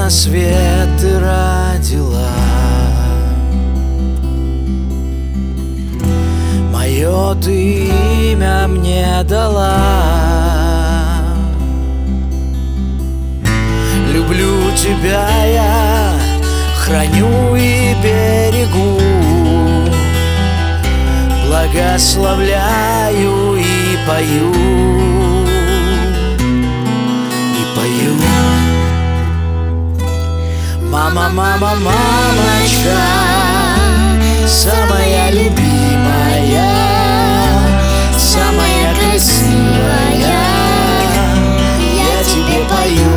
на свет ты родила, мое ты имя мне дала. Люблю тебя я, храню и берегу, благословляю и пою, Мама, мама, мамочка, самая любимая, самая красивая, я тебе пою.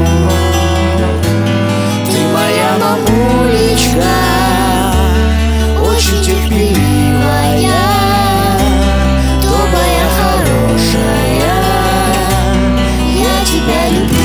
Ты моя мамулечка, очень терпеливая, добрая, хорошая, я тебя люблю.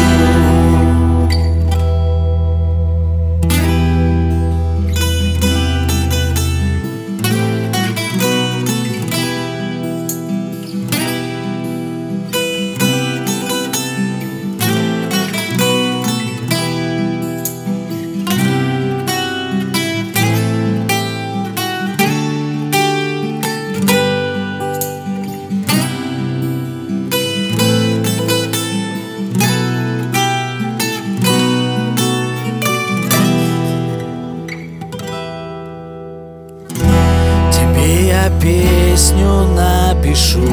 Я песню напишу,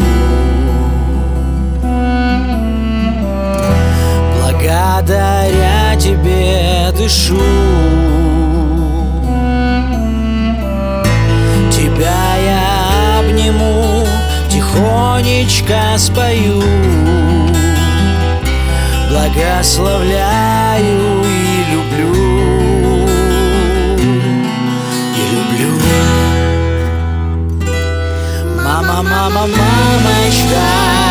благодаря тебе дышу. Тебя я обниму, тихонечко спою, благословляю и люблю. Мама, мама, мамочка,